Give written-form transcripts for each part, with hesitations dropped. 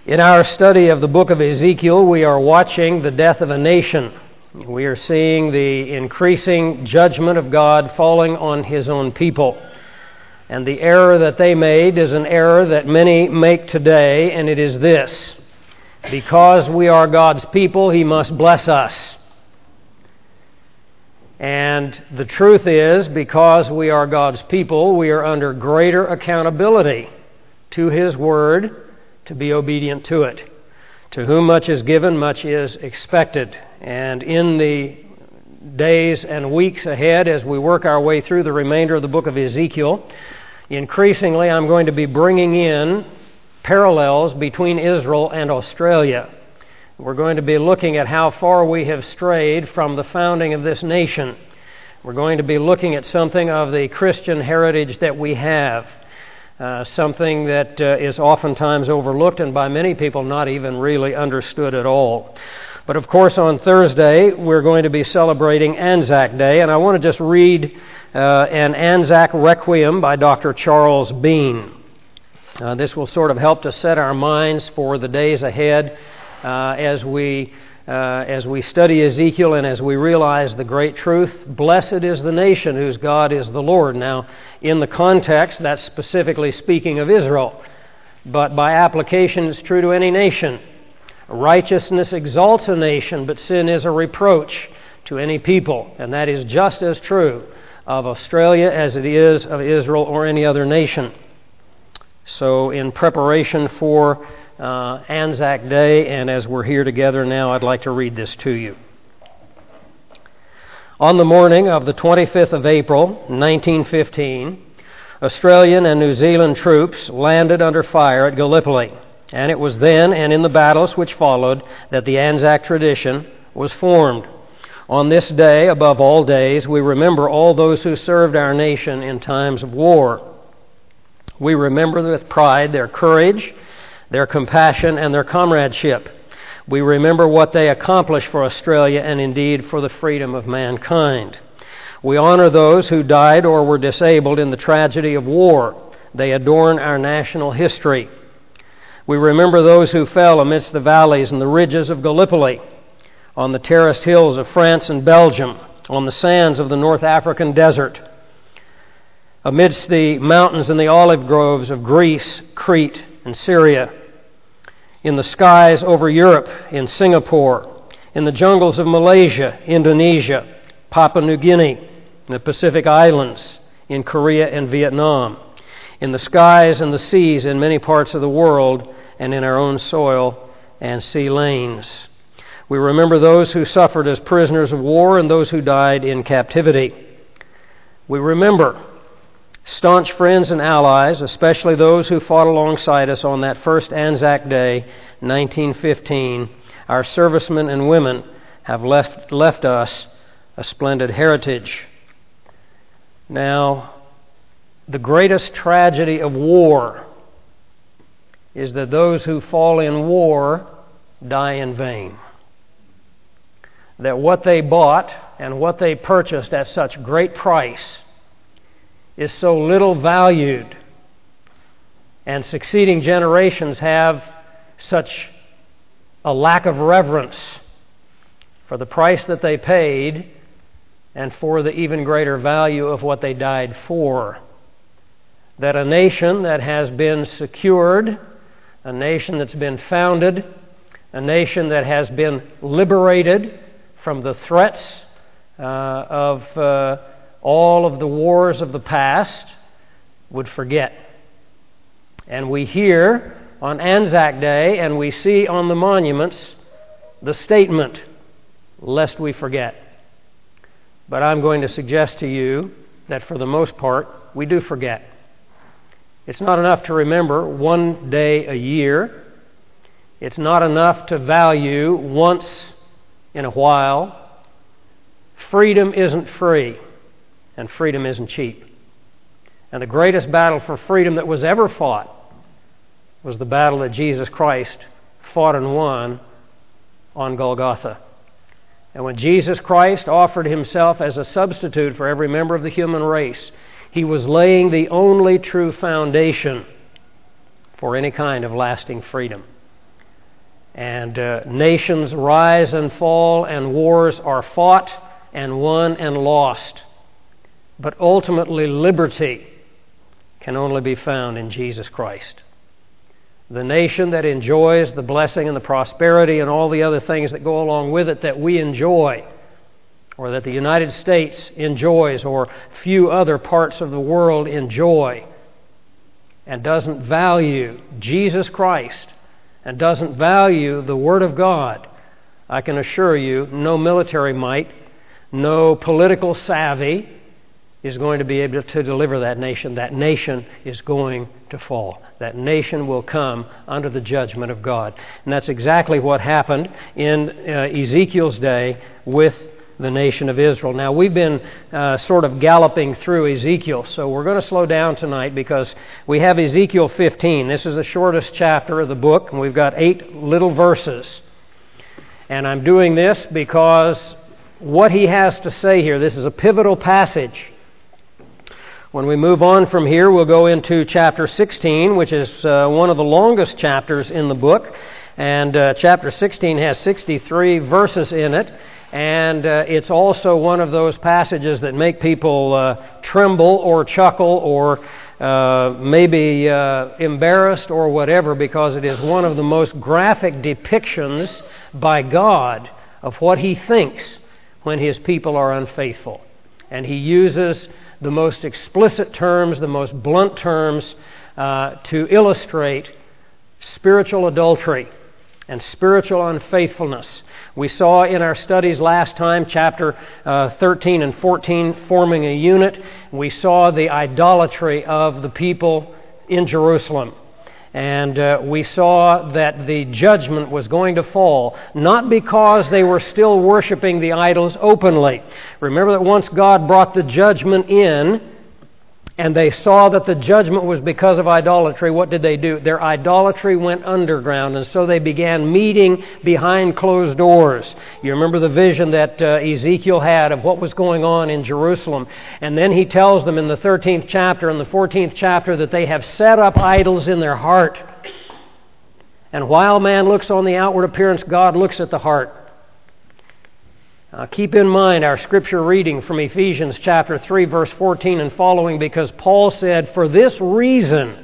In our study of the book of Ezekiel, we are watching the death of a nation. We are seeing the increasing judgment of God falling on His own people. And the error that they made is an error that many make today, and it is this: because we are God's people, He must bless us. And the truth is, because we are God's people, we are under greater accountability to His Word, to be obedient to it. To whom much is given, much is expected. And in the days and weeks ahead, as we work our way through the remainder of the book of Ezekiel, increasingly I'm going to be bringing in parallels between Israel and Australia. We're going to be looking at how far we have strayed from the founding of this nation. We're going to be looking at something of the Christian heritage that we have. Something that is oftentimes overlooked and by many people not even really understood at all. But of course on Thursday we're going to be celebrating Anzac Day, and I want to just read an Anzac Requiem by Dr. Charles Bean. This will sort of help to set our minds for the days ahead as we study Ezekiel and as we realize the great truth. Blessed is the nation whose God is the Lord. Now, in the context, that's specifically speaking of Israel. But by application, it's true to any nation. Righteousness exalts a nation, but sin is a reproach to any people. And that is just as true of Australia as it is of Israel or any other nation. So in preparation for Anzac Day, and as we're here together now, I'd like to read this to you. On the morning of the 25th of April, 1915, Australian and New Zealand troops landed under fire at Gallipoli, and it was then and in the battles which followed that the Anzac tradition was formed. On this day, above all days, we remember all those who served our nation in times of war. We remember with pride their courage, their compassion, and their comradeship. We remember what they accomplished for Australia and indeed for the freedom of mankind. We honor those who died or were disabled in the tragedy of war. They adorn our national history. We remember those who fell amidst the valleys and the ridges of Gallipoli, on the terraced hills of France and Belgium, on the sands of the North African desert, amidst the mountains and the olive groves of Greece, Crete, and Syria, in the skies over Europe, in Singapore, in the jungles of Malaysia, Indonesia, Papua New Guinea, in the Pacific Islands, in Korea and Vietnam, in the skies and the seas in many parts of the world, and in our own soil and sea lanes. We remember those who suffered as prisoners of war and those who died in captivity. We remember staunch friends and allies, especially those who fought alongside us on that first Anzac Day, 1915. Our servicemen and women have left us a splendid heritage. Now, the greatest tragedy of war is that those who fall in war die in vain. That what they bought and what they purchased at such great price is so little valued, and succeeding generations have such a lack of reverence for the price that they paid and for the even greater value of what they died for. That a nation that has been secured, a nation that's been founded, a nation that has been liberated from the threats of all of the wars of the past would forget. And we hear on Anzac Day, and we see on the monuments the statement, lest we forget. But I'm going to suggest to you that for the most part, we do forget. It's not enough to remember one day a year. It's not enough to value once in a while. Freedom isn't free. And freedom isn't cheap. And the greatest battle for freedom that was ever fought was the battle that Jesus Christ fought and won on Golgotha. And when Jesus Christ offered Himself as a substitute for every member of the human race, He was laying the only true foundation for any kind of lasting freedom. And nations rise and fall, and wars are fought and won and lost. But ultimately, liberty can only be found in Jesus Christ. The nation that enjoys the blessing and the prosperity and all the other things that go along with it that we enjoy, or that the United States enjoys, or few other parts of the world enjoy, and doesn't value Jesus Christ, and doesn't value the Word of God, I can assure you, no military might, no political savvy is going to be able to deliver that nation. That nation is going to fall. That nation will come under the judgment of God. And that's exactly what happened in Ezekiel's day with the nation of Israel. Now, we've been sort of galloping through Ezekiel, so we're going to slow down tonight because we have Ezekiel 15. This is the shortest chapter of the book, and we've got 8 little verses. And I'm doing this because what he has to say here, this is a pivotal passage. When we move on from here, we'll go into chapter 16, which is one of the longest chapters in the book. And chapter 16 has 63 verses in it. And it's also one of those passages that make people tremble or chuckle or maybe embarrassed or whatever, because it is one of the most graphic depictions by God of what He thinks when His people are unfaithful. And He uses the most explicit terms, the most blunt terms to illustrate spiritual adultery and spiritual unfaithfulness. We saw in our studies last time, chapter 13 and 14, forming a unit. We saw the idolatry of the people in Jerusalem. And we saw that the judgment was going to fall, not because they were still worshiping the idols openly. Remember that once God brought the judgment in, and they saw that the judgment was because of idolatry, what did they do? Their idolatry went underground, and so they began meeting behind closed doors. You remember the vision that Ezekiel had of what was going on in Jerusalem. And then he tells them in the 13th chapter and the 14th chapter that they have set up idols in their heart. And while man looks on the outward appearance, God looks at the heart. Keep in mind our scripture reading from Ephesians chapter 3, verse 14 and following, because Paul said, "For this reason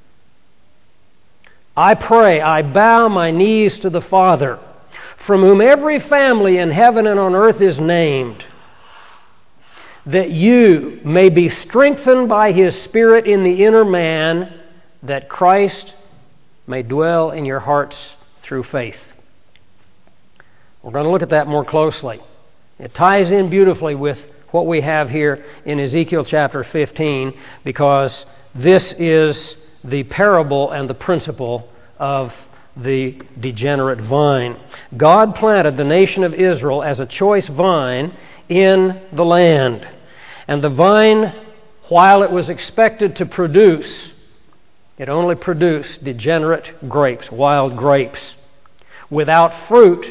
I pray, I bow my knees to the Father, from whom every family in heaven and on earth is named, that you may be strengthened by His Spirit in the inner man, that Christ may dwell in your hearts through faith." We're going to look at that more closely. It ties in beautifully with what we have here in Ezekiel chapter 15, because this is the parable and the principle of the degenerate vine. God planted the nation of Israel as a choice vine in the land. And the vine, while it was expected to produce, it only produced degenerate grapes, wild grapes. Without fruit,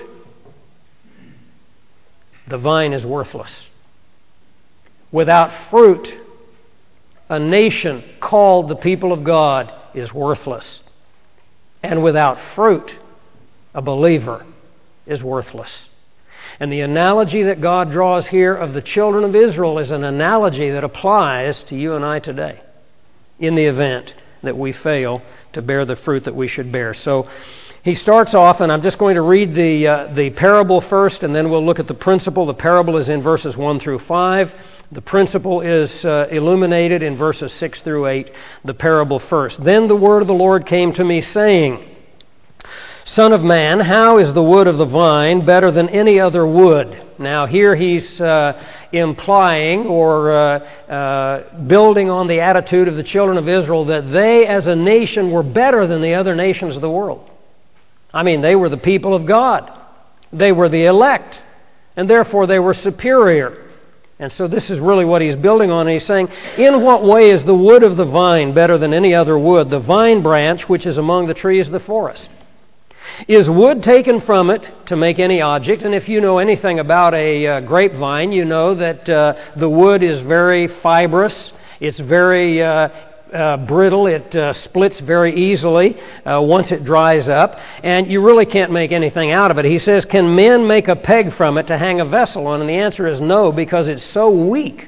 the vine is worthless. Without fruit, a nation called the people of God is worthless. And without fruit, a believer is worthless. And the analogy that God draws here of the children of Israel is an analogy that applies to you and I today, in the event that we fail to bear the fruit that we should bear. So he starts off, and I'm just going to read the parable first, and then we'll look at the principle. The parable is in verses 1 through 5. The principle is illuminated in verses 6 through 8. The parable first. "Then the word of the Lord came to me, saying, Son of man, how is the wood of the vine better than any other wood?" Now here he's implying or building on the attitude of the children of Israel that they as a nation were better than the other nations of the world. I mean, they were the people of God. They were the elect. And therefore they were superior. And so this is really what he's building on. And he's saying, in what way is the wood of the vine better than any other wood? The vine branch, which is among the trees of the forest. Is wood taken from it to make any object? And if you know anything about a grapevine, you know that the wood is very fibrous. It's very brittle. It splits very easily once it dries up, and you really can't make anything out of it. He says, can men make a peg from it to hang a vessel on? And the answer is no, because it's so weak.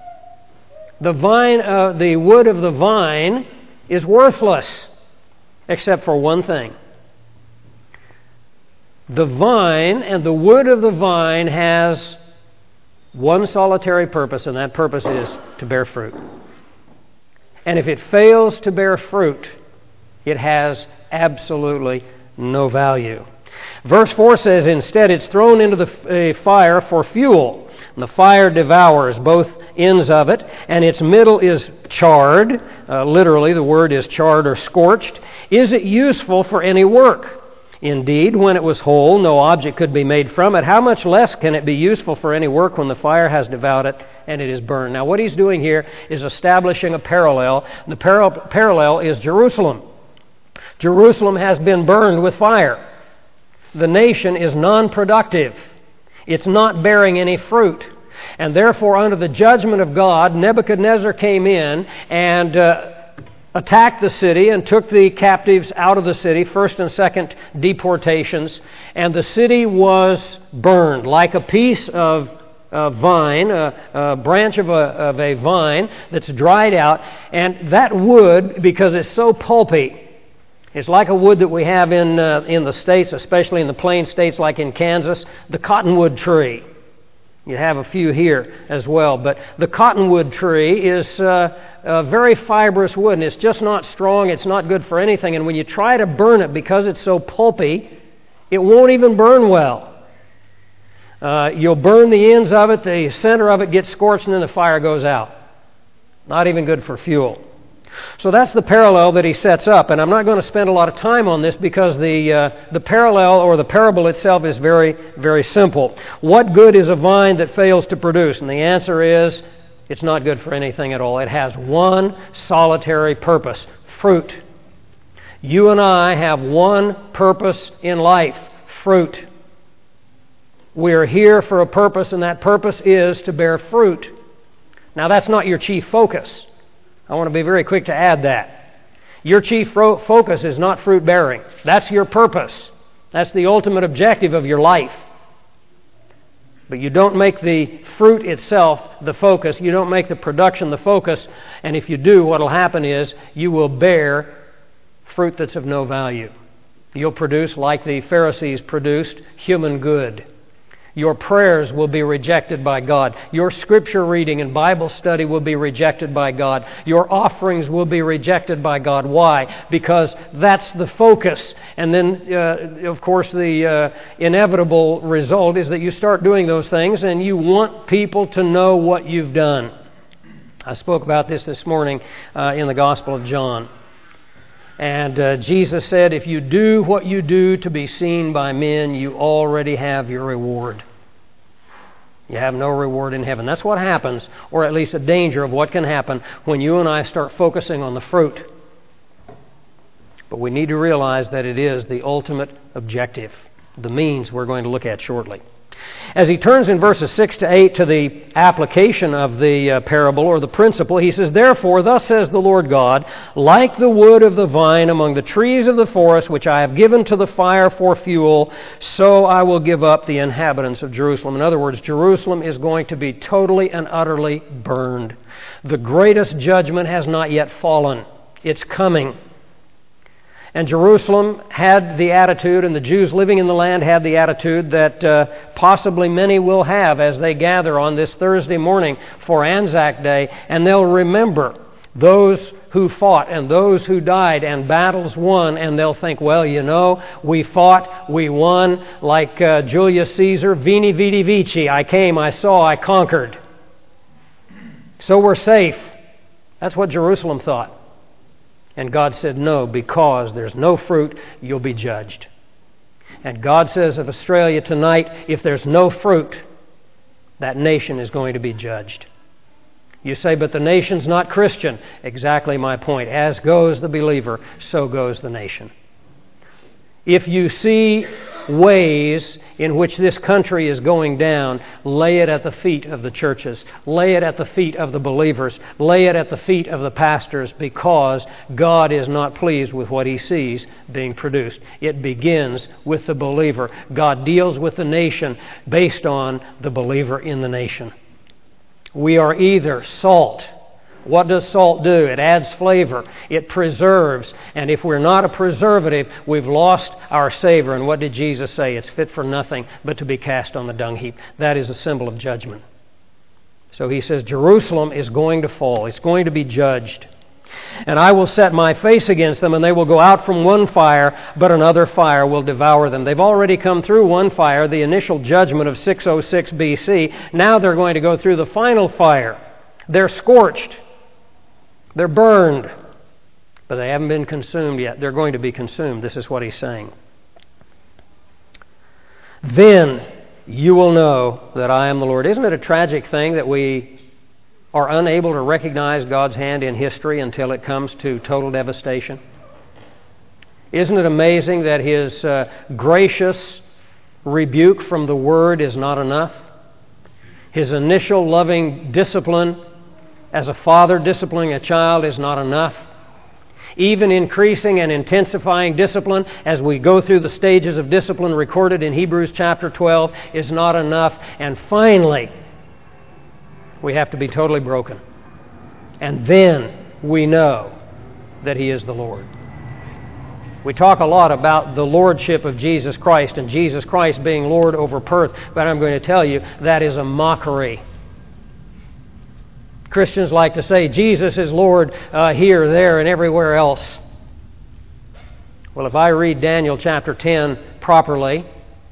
The wood of the vine is worthless, except for one thing. The vine and the wood of the vine has one solitary purpose, and that purpose is to bear fruit. And if it fails to bear fruit, it has absolutely no value. Verse 4 says, instead, it's thrown into the fire for fuel. And the fire devours both ends of it, and its middle is charred. Literally, the word is charred or scorched. Is it useful for any work? Indeed, when it was whole, no object could be made from it. How much less can it be useful for any work when the fire has devoured it and it is burned? Now, what he's doing here is establishing a parallel. The parallel is Jerusalem. Jerusalem has been burned with fire. The nation is non-productive. It's not bearing any fruit. And therefore, under the judgment of God, Nebuchadnezzar came in and attacked the city and took the captives out of the city, first and second deportations, and the city was burned like a piece of vine, a branch of a vine that's dried out, and that wood, because it's so pulpy, it's like a wood that we have in the States, especially in the plain states like in Kansas, the cottonwood tree. You have a few here as well, but the cottonwood tree is a very fibrous wood, and it's just not strong. It's not good for anything. And when you try to burn it, because it's so pulpy, it won't even burn well. You'll burn the ends of it, the center of it gets scorched, and then the fire goes out. Not even good for fuel. So that's the parallel that he sets up, and I'm not going to spend a lot of time on this because the parallel or the parable itself is very, very simple. What good is a vine that fails to produce? And the answer is, it's not good for anything at all. It has one solitary purpose: fruit. You and I have one purpose in life: fruit. We're here for a purpose, and that purpose is to bear fruit. Now, that's not your chief focus. I want to be very quick to add that. Your chief focus is not fruit bearing. That's your purpose. That's the ultimate objective of your life. But you don't make the fruit itself the focus. You don't make the production the focus. And if you do, what will happen is you will bear fruit that's of no value. You'll produce, like the Pharisees produced, human good. Your prayers will be rejected by God. Your scripture reading and Bible study will be rejected by God. Your offerings will be rejected by God. Why? Because that's the focus. And then, of course, the inevitable result is that you start doing those things and you want people to know what you've done. I spoke about this morning in the Gospel of John. And Jesus said, if you do what you do to be seen by men, you already have your reward. You have no reward in heaven. That's what happens, or at least a danger of what can happen when you and I start focusing on the fruit. But we need to realize that it is the ultimate objective, the means we're going to look at shortly. As he turns in verses 6 to 8 to the application of the parable or the principle, he says, therefore, thus says the Lord God, like the wood of the vine among the trees of the forest, which I have given to the fire for fuel, so I will give up the inhabitants of Jerusalem. In other words, Jerusalem is going to be totally and utterly burned. The greatest judgment has not yet fallen. It's coming. And Jerusalem had the attitude, and the Jews living in the land had the attitude that possibly many will have as they gather on this Thursday morning for Anzac Day, and they'll remember those who fought and those who died and battles won, and they'll think, well, you know, we fought, we won, like Julius Caesar, Veni Vidi Vici, I came, I saw, I conquered. So we're safe. That's what Jerusalem thought. And God said, no, because there's no fruit, you'll be judged. And God says of Australia tonight, if there's no fruit, that nation is going to be judged. You say, but the nation's not Christian. Exactly my point. As goes the believer, so goes the nation. If you see ways in which this country is going down, lay it at the feet of the churches. Lay it at the feet of the believers. Lay it at the feet of the pastors, because God is not pleased with what He sees being produced. It begins with the believer. God deals with the nation based on the believer in the nation. We are either salt. What does salt do? It adds flavor. It preserves. And if we're not a preservative, we've lost our savor. And what did Jesus say? It's fit for nothing but to be cast on the dung heap. That is a symbol of judgment. So He says Jerusalem is going to fall. It's going to be judged. And I will set my face against them, and they will go out from one fire, but another fire will devour them. They've already come through one fire, the initial judgment of 606 BC. Now they're going to go through the final fire. They're scorched. They're burned. But they haven't been consumed yet. They're going to be consumed. This is what He's saying. Then you will know that I am the Lord. Isn't it a tragic thing that we are unable to recognize God's hand in history until it comes to total devastation? Isn't it amazing that His gracious rebuke from the Word is not enough? His initial loving discipline as a father disciplining a child is not enough. Even increasing and intensifying discipline as we go through the stages of discipline recorded in Hebrews chapter 12 is not enough. And finally, we have to be totally broken. And then we know that He is the Lord. We talk a lot about the lordship of Jesus Christ and Jesus Christ being Lord over Perth, but I'm going to tell you that is a mockery. Christians like to say Jesus is Lord here, there, and everywhere else. Well, if I read Daniel chapter 10 properly,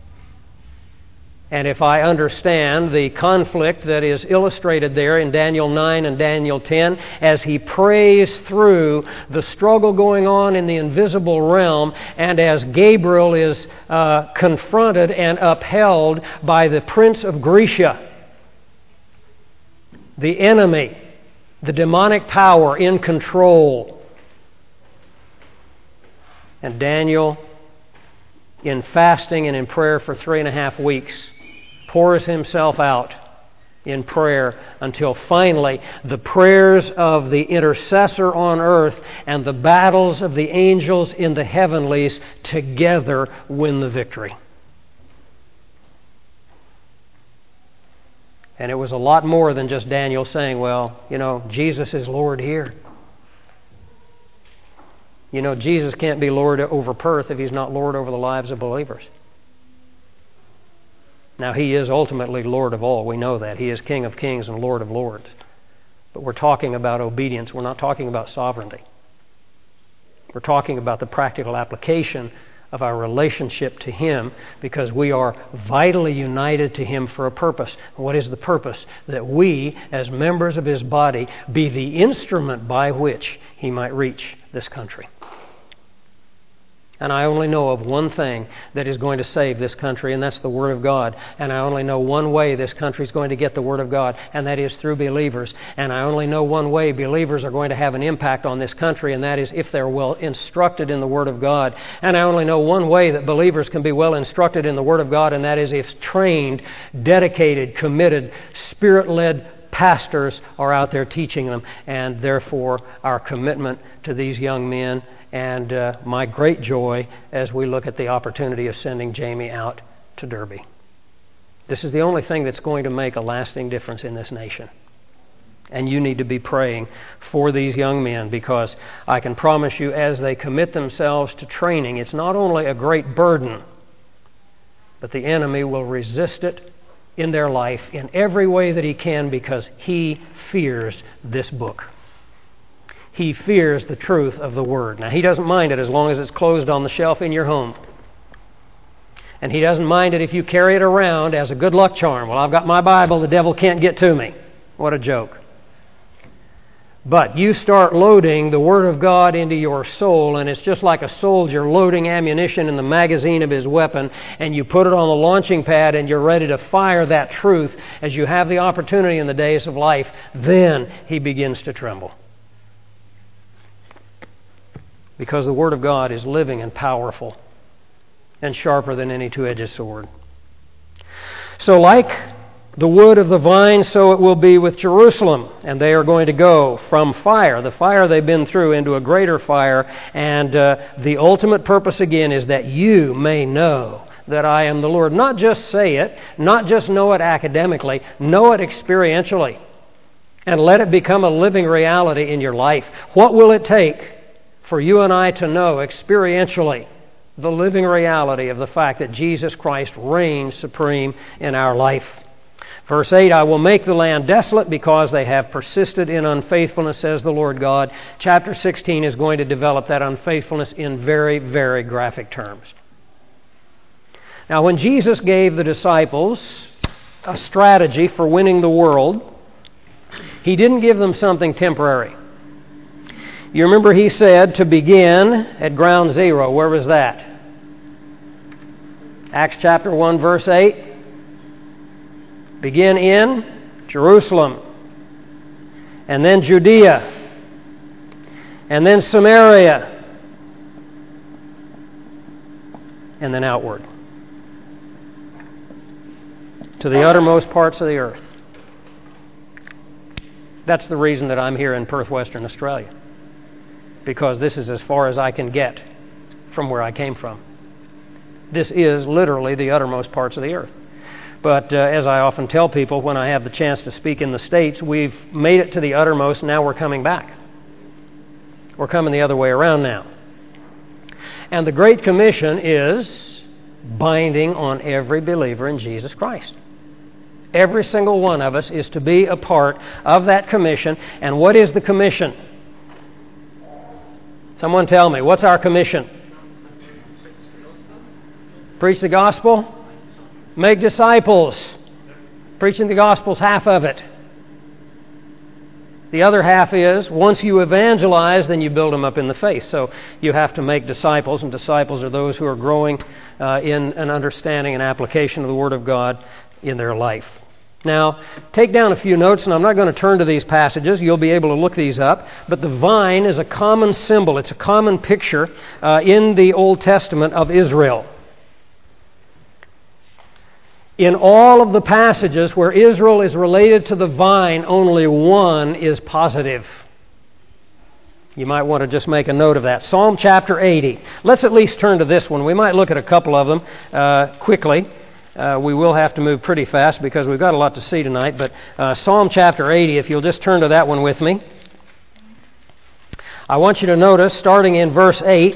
and if I understand the conflict that is illustrated there in Daniel 9 and Daniel 10, as he prays through the struggle going on in the invisible realm, and as Gabriel is confronted and upheld by the prince of Grecia, the enemy, the demonic power in control. And Daniel, in fasting and in prayer for 3.5 weeks, pours himself out in prayer until finally the prayers of the intercessor on earth and the battles of the angels in the heavenlies together win the victory. And it was a lot more than just Daniel saying, well, Jesus is Lord here. Jesus can't be Lord over Perth if He's not Lord over the lives of believers. Now, He is ultimately Lord of all. We know that. He is King of kings and Lord of lords. But we're talking about obedience. We're not talking about sovereignty. We're talking about the practical application of our relationship to Him, because we are vitally united to Him for a purpose. What is the purpose? That we, as members of His body, be the instrument by which He might reach this country. And I only know of one thing that is going to save this country, and that's the Word of God. And I only know one way this country is going to get the Word of God, and that is through believers. And I only know one way believers are going to have an impact on this country, and that is if they're well instructed in the Word of God. And I only know one way that believers can be well instructed in the Word of God, and that is if trained, dedicated, committed, Spirit-led pastors are out there teaching them. And therefore, our commitment to these young men, and my great joy as we look at the opportunity of sending Jamie out to Derby. This is the only thing that's going to make a lasting difference in this nation. And you need to be praying for these young men, because I can promise you, as they commit themselves to training, it's not only a great burden, but the enemy will resist it in their life in every way that he can, because he fears this book. He fears the truth of the Word. Now, he doesn't mind it as long as it's closed on the shelf in your home. And he doesn't mind it if you carry it around as a good luck charm. Well, I've got my Bible, the devil can't get to me. What a joke. But you start loading the Word of God into your soul, and it's just like a soldier loading ammunition in the magazine of his weapon, and you put it on the launching pad and you're ready to fire that truth as you have the opportunity in the days of life. Then he begins to tremble. Because the Word of God is living and powerful. and sharper than any two-edged sword. So like the wood of the vine, so it will be with Jerusalem, and they are going to go from the fire they've been through, into a greater fire, and the ultimate purpose again is that you may know that I am the Lord. Not just say it, not just know it academically, know it experientially, and let it become a living reality in your life. What will it take for you and I to know experientially the living reality of the fact that Jesus Christ reigns supreme in our life? Verse 8, I will make the land desolate because they have persisted in unfaithfulness, says the Lord God. Chapter 16 is going to develop that unfaithfulness in very, very graphic terms. Now, when Jesus gave the disciples a strategy for winning the world, He didn't give them something temporary. You remember He said to begin at ground zero. Where was that? Acts chapter 1, verse 8. Begin in Jerusalem, and then Judea, and then Samaria, and then outward to the uttermost parts of the earth. That's the reason that I'm here in Perth, Western Australia, because this is as far as I can get from where I came from. This is literally the uttermost parts of the earth. But as I often tell people when I have the chance to speak in the States, we've made it to the uttermost, now we're coming back. We're coming the other way around now. And the Great Commission is binding on every believer in Jesus Christ. Every single one of us is to be a part of that commission. And what is the commission? Someone tell me, what's our commission? Preach the gospel? Make disciples. Preaching the gospel is half of it. The other half is, once you evangelize, then you build them up in the faith. So you have to make disciples, and disciples are those who are growing in an understanding and application of the Word of God in their life. Now, take down a few notes, and I'm not going to turn to these passages. You'll be able to look these up. But the vine is a common symbol. It's a common picture in the Old Testament of Israel. In all of the passages where Israel is related to the vine, only one is positive. You might want to just make a note of that. Psalm chapter 80. Let's at least turn to this one. We might look at a couple of them quickly. We will have to move pretty fast because we've got a lot to see tonight. But Psalm chapter 80, if you'll just turn to that one with me. I want you to notice, starting in verse 8,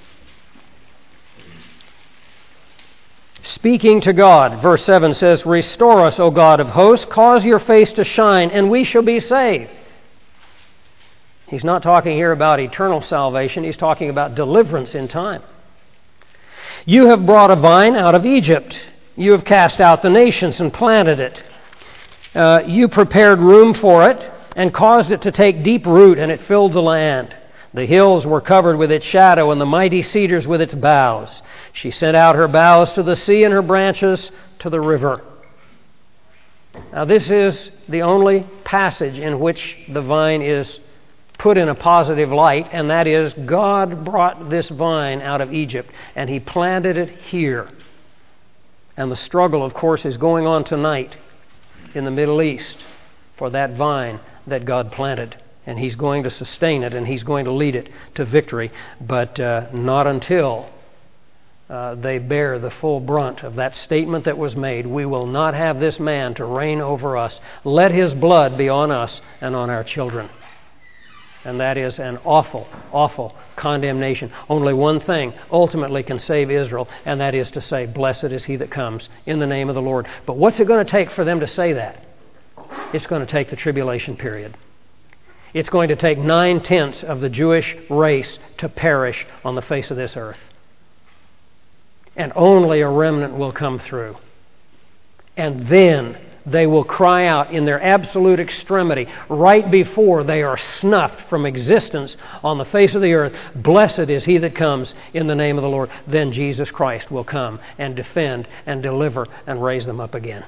speaking to God, verse 7 says, Restore us, O God of hosts, cause your face to shine, and we shall be saved. He's not talking here about eternal salvation. He's talking about deliverance in time. You have brought a vine out of Egypt. You have cast out the nations and planted it. You prepared room for it and caused it to take deep root, and it filled the land. The hills were covered with its shadow, and the mighty cedars with its boughs. She sent out her boughs to the sea and her branches to the river. Now, this is the only passage in which the vine is put in a positive light, and that is God brought this vine out of Egypt, and He planted it here. And the struggle, of course, is going on tonight in the Middle East for that vine that God planted. And He's going to sustain it, and He's going to lead it to victory, but not until they bear the full brunt of that statement that was made. We will not have this man to reign over us. Let his blood be on us and on our children. And that is an awful, awful condemnation. Only one thing ultimately can save Israel, and that is to say, Blessed is he that comes in the name of the Lord. But what's it going to take for them to say that? It's going to take the tribulation period. It's going to take 9/10 of the Jewish race to perish on the face of this earth. And only a remnant will come through. And then they will cry out in their absolute extremity, right before they are snuffed from existence on the face of the earth, Blessed is he that comes in the name of the Lord. Then Jesus Christ will come and defend and deliver and raise them up again.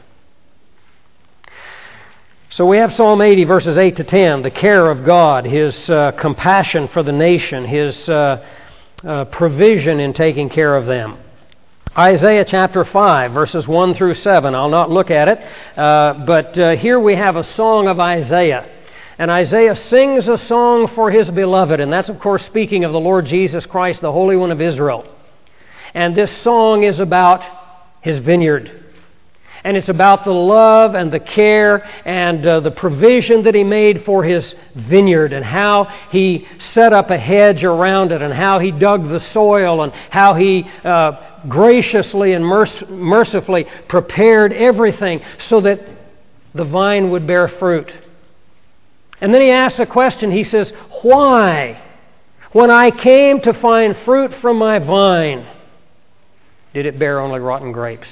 So we have Psalm 80, verses 8 to 10, the care of God, His compassion for the nation, His provision in taking care of them. Isaiah chapter 5, verses 1 through 7. I'll not look at it, but here we have a song of Isaiah. And Isaiah sings a song for his beloved, and that's, of course, speaking of the Lord Jesus Christ, the Holy One of Israel. And this song is about his vineyard. And it's about the love and the care and the provision that he made for his vineyard, and how he set up a hedge around it, and how he dug the soil, and how he graciously and mercifully prepared everything so that the vine would bear fruit. And then he asks a question. He says, "Why, when I came to find fruit from my vine, did it bear only rotten grapes?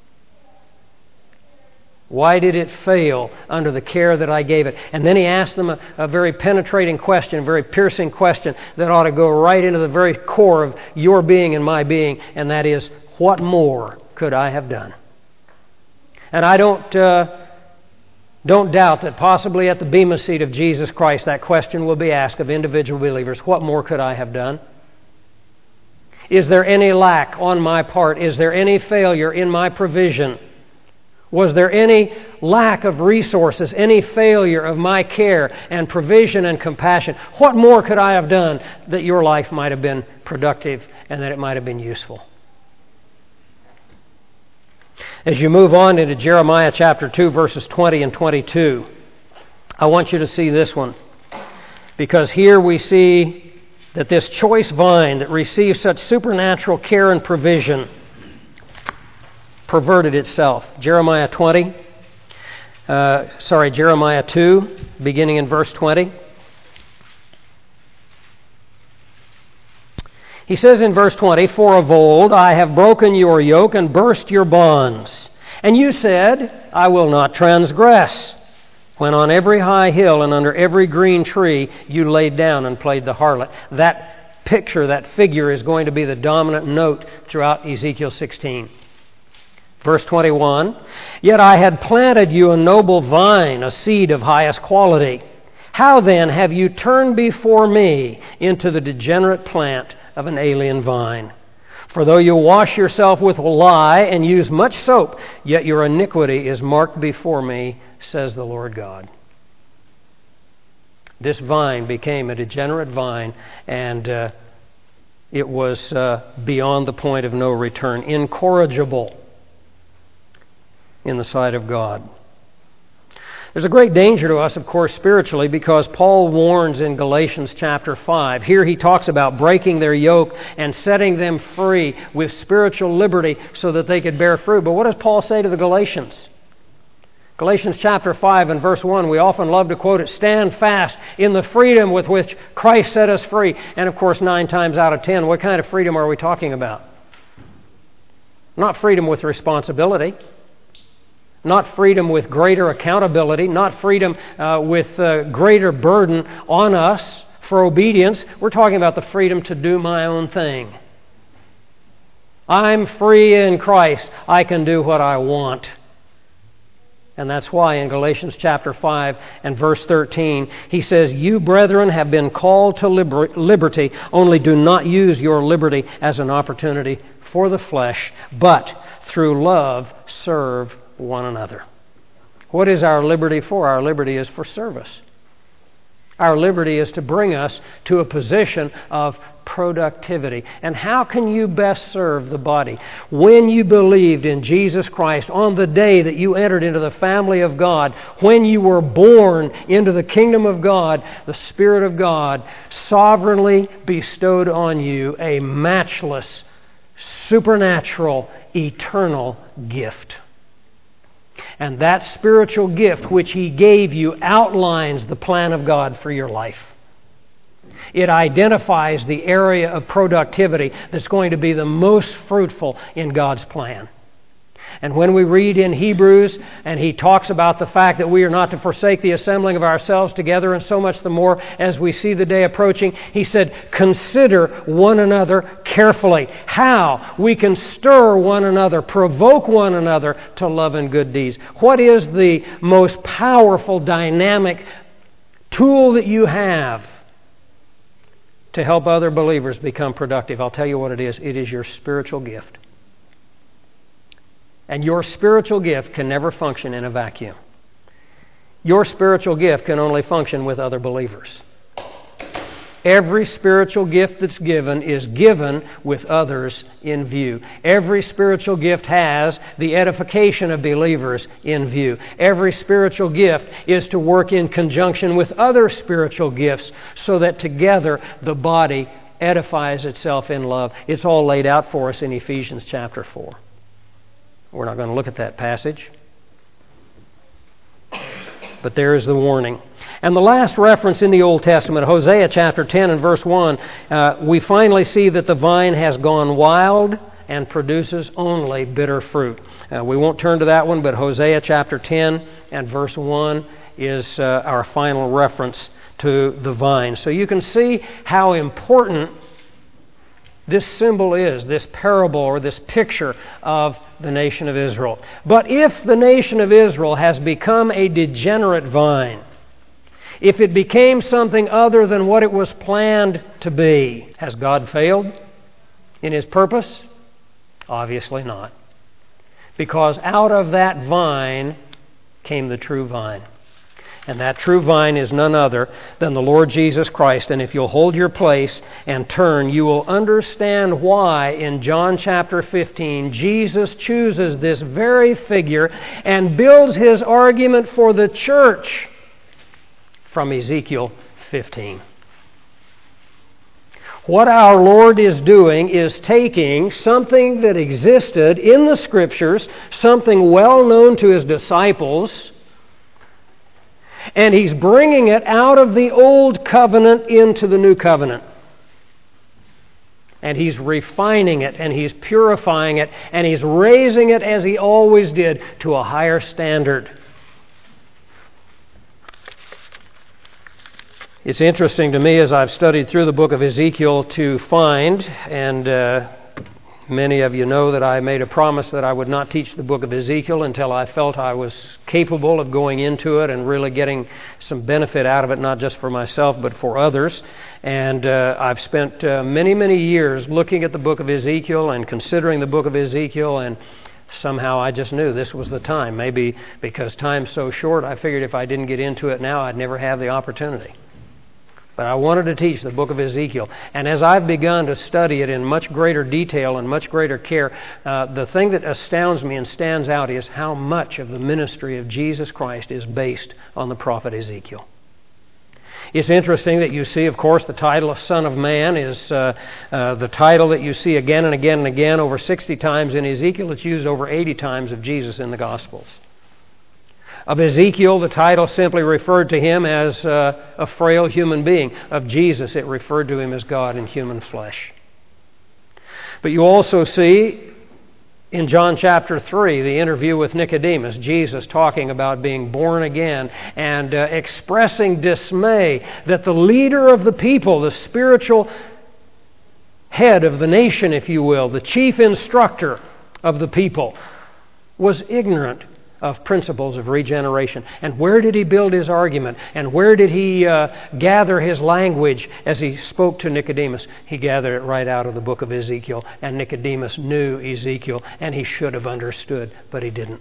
Why did it fail under the care that I gave it?" And then he asked them a very penetrating question, a very piercing question that ought to go right into the very core of your being and my being, and that is, what more could I have done? And I don't doubt that possibly at the Bema seat of Jesus Christ that question will be asked of individual believers. What more could I have done? Is there any lack on my part? Is there any failure in my provision? Was there any lack of resources, any failure of my care and provision and compassion? What more could I have done that your life might have been productive and that it might have been useful? As you move on into Jeremiah chapter 2, verses 20 and 22, I want you to see this one. Because here we see that this choice vine that received such supernatural care and provision perverted itself. Jeremiah 2, beginning in verse 20. He says in verse 20, "For of old I have broken your yoke and burst your bonds. And you said, I will not transgress. When on every high hill and under every green tree you laid down and played the harlot." That picture, that figure is going to be the dominant note throughout Ezekiel 16. Verse 21, "Yet I had planted you a noble vine, a seed of highest quality. How then have you turned before me into the degenerate plant of an alien vine? For though you wash yourself with lye and use much soap, yet your iniquity is marked before me, says the Lord God." This vine became a degenerate vine, and it was beyond the point of no return, incorrigible in the sight of God. There's a great danger to us, of course, spiritually, because Paul warns in Galatians chapter 5. Here he talks about breaking their yoke and setting them free with spiritual liberty so that they could bear fruit. But what does Paul say to the Galatians? Galatians chapter 5 and verse 1, we often love to quote it, "Stand fast in the freedom with which Christ set us free." And of course, 9 times out of 10, what kind of freedom are we talking about? Not freedom with responsibility. Not freedom with greater accountability, not freedom with greater burden on us for obedience. We're talking about the freedom to do my own thing. I'm free in Christ. I can do what I want. And that's why in Galatians chapter 5 and verse 13, he says, "You, brethren, have been called to liberty, only do not use your liberty as an opportunity for the flesh, but through love serve one another." What is our liberty for? Our liberty is for service. Our liberty is to bring us to a position of productivity. And how can you best serve the body? When you believed in Jesus Christ, on the day that you entered into the family of God, when you were born into the kingdom of God, the Spirit of God sovereignly bestowed on you a matchless, supernatural, eternal gift. And that spiritual gift which He gave you outlines the plan of God for your life. It identifies the area of productivity that's going to be the most fruitful in God's plan. And when we read in Hebrews, and he talks about the fact that we are not to forsake the assembling of ourselves together, and so much the more as we see the day approaching, he said, consider one another carefully. How we can stir one another, provoke one another to love and good deeds. What is the most powerful, dynamic tool that you have to help other believers become productive? I'll tell you what it is. It is your spiritual gift. And your spiritual gift can never function in a vacuum. Your spiritual gift can only function with other believers. Every spiritual gift that's given is given with others in view. Every spiritual gift has the edification of believers in view. Every spiritual gift is to work in conjunction with other spiritual gifts so that together the body edifies itself in love. It's all laid out for us in Ephesians chapter 4. We're not going to look at that passage. But there is the warning. And the last reference in the Old Testament, Hosea chapter 10 and verse 1, we finally see that the vine has gone wild and produces only bitter fruit. We won't turn to that one, but Hosea chapter 10 and verse 1 is our final reference to the vine. So you can see how important this symbol is, this parable or this picture of the nation of Israel. But if the nation of Israel has become a degenerate vine, if it became something other than what it was planned to be, has God failed in His purpose? Obviously not. Because out of that vine came the true vine. And that true vine is none other than the Lord Jesus Christ. And if you'll hold your place and turn, you will understand why in John chapter 15 Jesus chooses this very figure and builds His argument for the church from Ezekiel 15. What our Lord is doing is taking something that existed in the Scriptures, something well known to His disciples, and He's bringing it out of the Old Covenant into the New Covenant. And He's refining it, and He's purifying it, and He's raising it, as He always did, to a higher standard. It's interesting to me as I've studied through the book of Ezekiel to find, and many of you know that I made a promise that I would not teach the book of Ezekiel until I felt I was capable of going into it and really getting some benefit out of it, not just for myself but for others. And I've spent many, many years looking at the book of Ezekiel and considering the book of Ezekiel, and somehow I just knew this was the time. Maybe because time's so short, I figured if I didn't get into it now, I'd never have the opportunity. But I wanted to teach the book of Ezekiel. And as I've begun to study it in much greater detail and much greater care, the thing that astounds me and stands out is how much of the ministry of Jesus Christ is based on the prophet Ezekiel. It's interesting that you see, of course, the title of Son of Man is the title that you see again and again and again over 60 times in Ezekiel. It's used over 80 times of Jesus in the Gospels. Of Ezekiel, the title simply referred to him as a frail human being. Of Jesus, it referred to him as God in human flesh. But you also see in John chapter 3, the interview with Nicodemus, Jesus talking about being born again and expressing dismay that the leader of the people, the spiritual head of the nation, if you will, the chief instructor of the people, was ignorant of principles of regeneration. And where did he build his argument? And where did he gather his language as he spoke to Nicodemus? He gathered it right out of the book of Ezekiel. And Nicodemus knew Ezekiel, and he should have understood, but he didn't.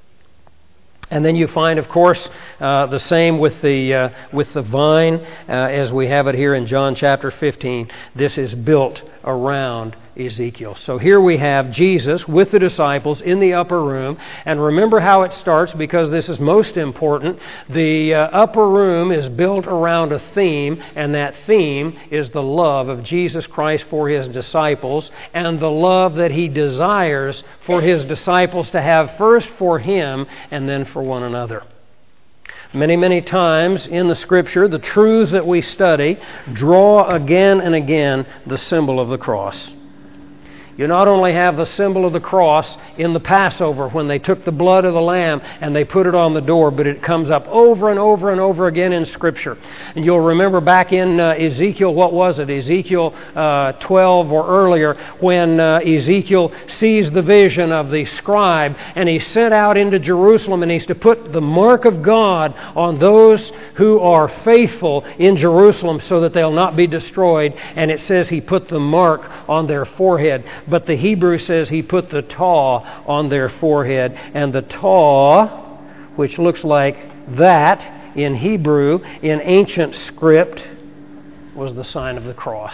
And then you find, of course, the same with the vine, as we have it here in John chapter 15. This is built around Ezekiel. So here we have Jesus with the disciples in the upper room. And remember how it starts, because this is most important. The upper room is built around a theme, and that theme is the love of Jesus Christ for His disciples and the love that He desires for His disciples to have first for Him and then for one another. Many, many times in the Scripture, the truths that we study draw again and again the symbol of the cross. You not only have the symbol of the cross in the Passover when they took the blood of the lamb and they put it on the door, but it comes up over and over and over again in Scripture. And you'll remember back in Ezekiel, what was it? Ezekiel 12 or earlier, when Ezekiel sees the vision of the scribe, and he's sent out into Jerusalem, and he's to put the mark of God on those who are faithful in Jerusalem so that they'll not be destroyed. And it says he put the mark on their forehead. but the Hebrew says he put the taw on their forehead. And the taw, which looks like that in Hebrew, in ancient script, was the sign of the cross.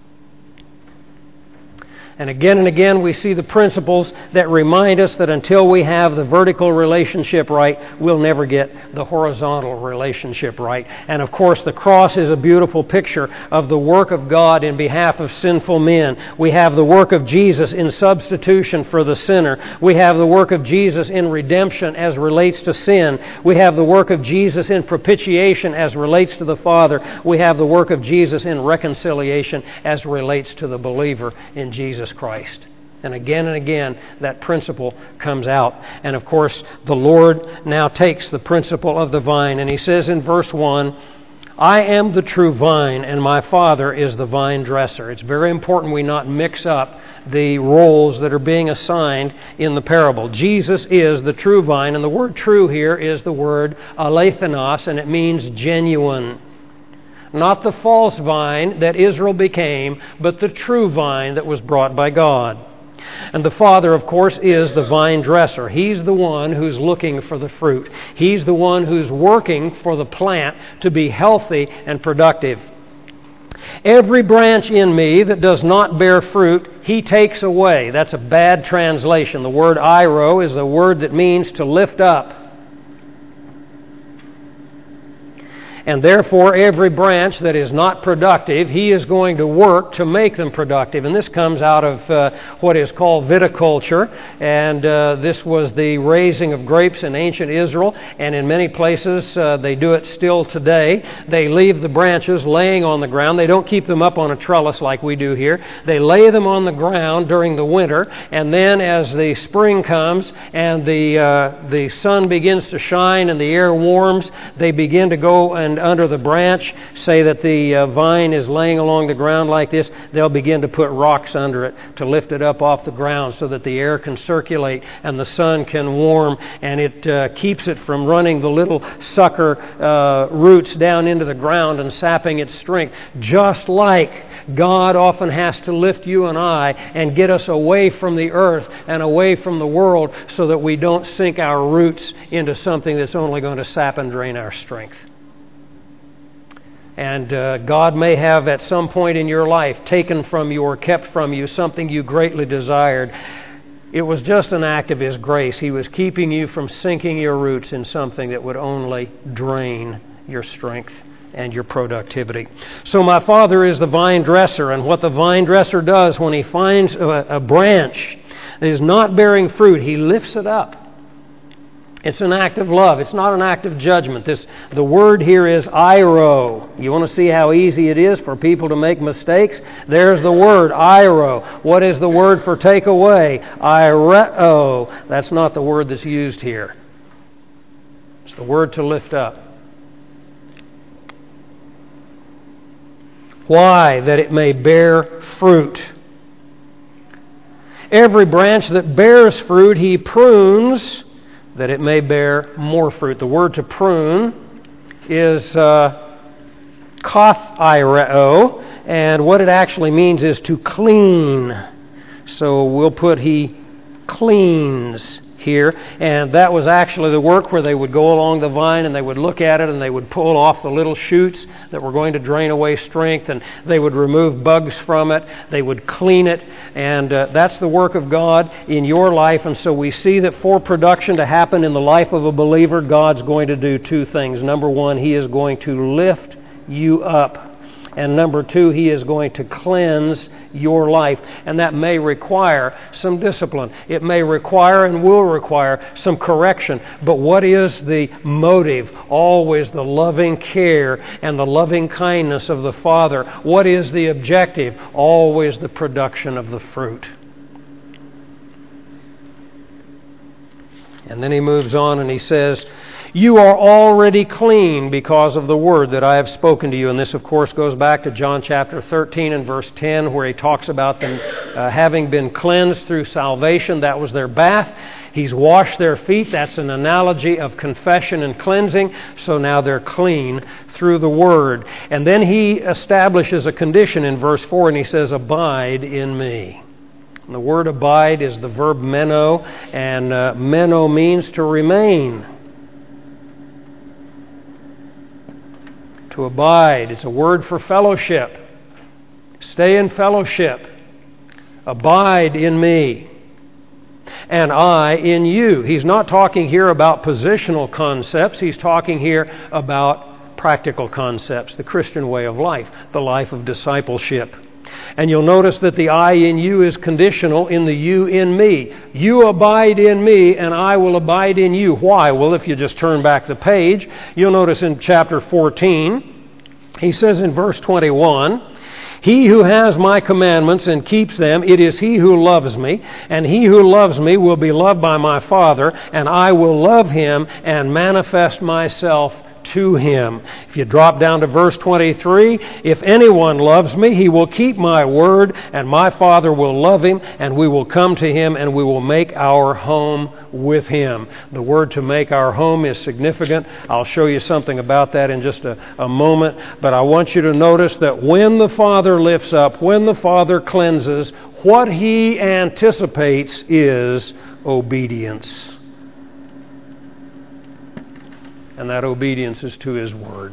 And again we see the principles that remind us that until we have the vertical relationship right, we'll never get the horizontal relationship right. And of course, the cross is a beautiful picture of the work of God in behalf of sinful men. We have the work of Jesus in substitution for the sinner. We have the work of Jesus in redemption as relates to sin. We have the work of Jesus in propitiation as relates to the Father. We have the work of Jesus in reconciliation as relates to the believer in Jesus Christ. And again, that principle comes out. And of course, the Lord now takes the principle of the vine, and He says in verse 1, I am the true vine, and my Father is the vine dresser. It's very important we not mix up the roles that are being assigned in the parable. Jesus is the true vine, and the word true here is the word alethanos, and it means genuine. Not the false vine that Israel became, but the true vine that was brought by God. And the Father, of course, is the vine dresser. He's the one who's looking for the fruit. He's the one who's working for the plant to be healthy and productive. Every branch in me that does not bear fruit, He takes away. That's a bad translation. The word iro is a word that means to lift up. And therefore, every branch that is not productive, He is going to work to make them productive. And this comes out of what is called viticulture. And this was the raising of grapes in ancient Israel. And in many places, they do it still today. They leave the branches laying on the ground. They don't keep them up on a trellis like we do here. They lay them on the ground during the winter. And then as the spring comes and the sun begins to shine and the air warms, they begin to go and under the branch, say that the vine is laying along the ground like this, they'll begin to put rocks under it to lift it up off the ground so that the air can circulate and the sun can warm, and it keeps it from running the little sucker roots down into the ground and sapping its strength. Just like God often has to lift you and I and get us away from the earth and away from the world so that we don't sink our roots into something that's only going to sap and drain our strength. And God may have at some point in your life taken from you or kept from you something you greatly desired. It was just an act of His grace. He was keeping you from sinking your roots in something that would only drain your strength and your productivity. So my Father is the vine dresser, and what the vine dresser does when He finds a branch that is not bearing fruit, He lifts it up. It's an act of love. It's not an act of judgment. The word here is iro. You want to see how easy it is for people to make mistakes? There's the word, iro. What is the word for take away? Ireo. That's not the word that's used here. It's the word to lift up. Why? That it may bear fruit. Every branch that bears fruit, He prunes, that it may bear more fruit. The word to prune is kathireo, and what it actually means is to clean. So we'll put He cleans here, and that was actually the work where they would go along the vine and they would look at it and they would pull off the little shoots that were going to drain away strength, and they would remove bugs from it, they would clean it, and that's the work of God in your life. And so we see that for production to happen in the life of a believer, God's going to do two things. Number one, He is going to lift you up. And number two, He is going to cleanse your life. And that may require some discipline. It may require and will require some correction. But what is the motive? Always the loving care and the loving kindness of the Father. What is the objective? Always the production of the fruit. And then He moves on and He says, you are already clean because of the word that I have spoken to you. And this, of course, goes back to John chapter 13 and verse 10, where He talks about them having been cleansed through salvation. That was their bath. He's washed their feet. That's an analogy of confession and cleansing. So now they're clean through the word. And then He establishes a condition in verse 4, and He says, abide in me. And the word abide is the verb meno, and meno means to remain. To abide is a word for fellowship. Stay in fellowship. Abide in me, and I in you. He's not talking here about positional concepts. He's talking here about practical concepts, the Christian way of life, the life of discipleship. And you'll notice that the I in you is conditional in the you in me. You abide in me, and I will abide in you. Why? Well, if you just turn back the page, you'll notice in chapter 14, he says in verse 21, He who has my commandments and keeps them, it is he who loves me, and he who loves me will be loved by my Father, and I will love him and manifest myself to him. If you drop down to verse 23, if anyone loves me, he will keep my word, and my Father will love him, and we will come to him, and we will make our home with him. The word to make our home is significant. I'll show you something about that in just a moment, but I want you to notice that when the Father lifts up, when the Father cleanses, what he anticipates is obedience. And that obedience is to his word.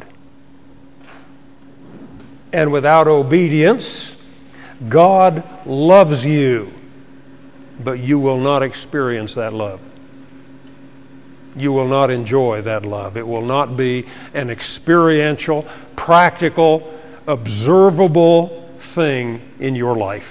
And without obedience, God loves you, but you will not experience that love. You will not enjoy that love. It will not be an experiential, practical, observable thing in your life.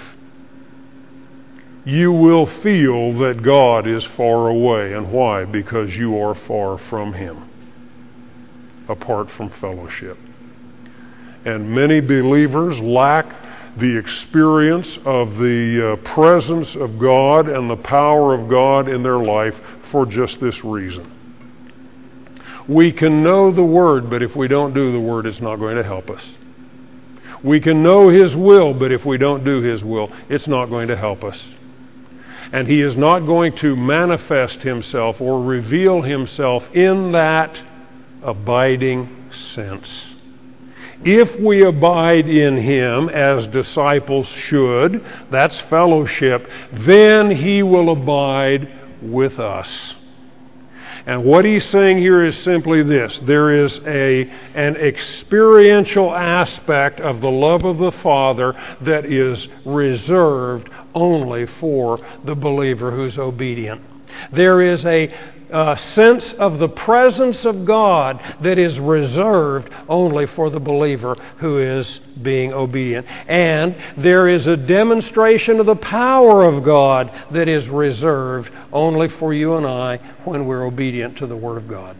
You will feel that God is far away. And why? Because you are far from him, apart from fellowship. And many believers lack the experience of the presence of God and the power of God in their life for just this reason. We can know the Word, but if we don't do the Word, it's not going to help us. We can know His will, but if we don't do His will, it's not going to help us. And He is not going to manifest Himself or reveal Himself in that abiding sense. If we abide in Him as disciples should, that's fellowship, then He will abide with us. And what he's saying here is simply this. There is an experiential aspect of the love of the Father that is reserved only for the believer who's obedient. There is a sense of the presence of God that is reserved only for the believer who is being obedient. And there is a demonstration of the power of God that is reserved only for you and I when we're obedient to the Word of God.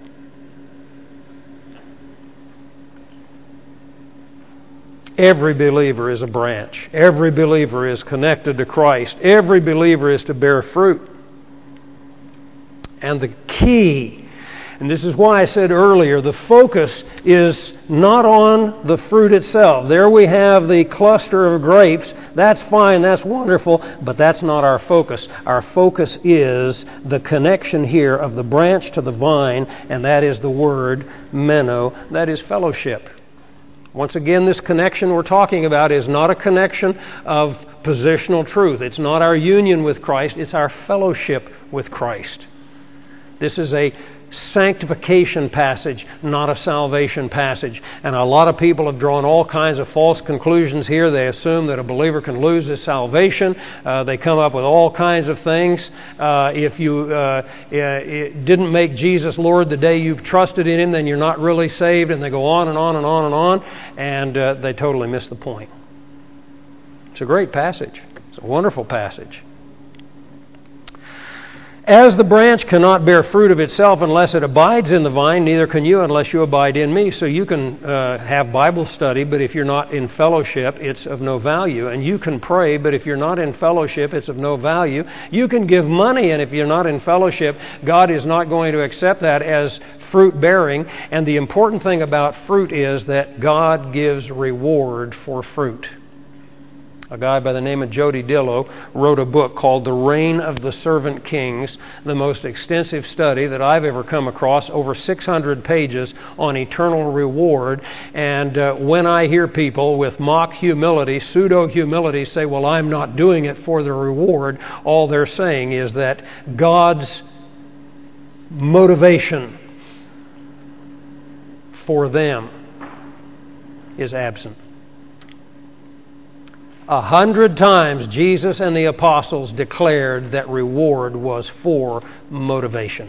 Every believer is a branch. Every believer is connected to Christ. Every believer is to bear fruit. And the key, and this is why I said earlier, the focus is not on the fruit itself. There we have the cluster of grapes. That's fine, that's wonderful, but that's not our focus. Our focus is the connection here of the branch to the vine, and that is the word meno, that is fellowship. Once again, this connection we're talking about is not a connection of positional truth. It's not our union with Christ, it's our fellowship with Christ. This is a sanctification passage, not a salvation passage. And a lot of people have drawn all kinds of false conclusions here. They assume that a believer can lose his salvation. They come up with all kinds of things. If you didn't make Jesus Lord the day you trusted in Him, then you're not really saved. And they go on and on and on and on. And they totally miss the point. It's a great passage. It's a wonderful passage. As the branch cannot bear fruit of itself unless it abides in the vine, neither can you unless you abide in me. So you can have Bible study, but if you're not in fellowship, it's of no value. And you can pray, but if you're not in fellowship, it's of no value. You can give money, and if you're not in fellowship, God is not going to accept that as fruit bearing. And the important thing about fruit is that God gives reward for fruit. A guy by the name of Jody Dillow wrote a book called The Reign of the Servant Kings, the most extensive study that I've ever come across, over 600 pages on eternal reward. And when I hear people with mock humility, pseudo-humility, say, well, I'm not doing it for the reward, all they're saying is that God's motivation for them is absent. 100 times Jesus and the apostles declared that reward was for motivation.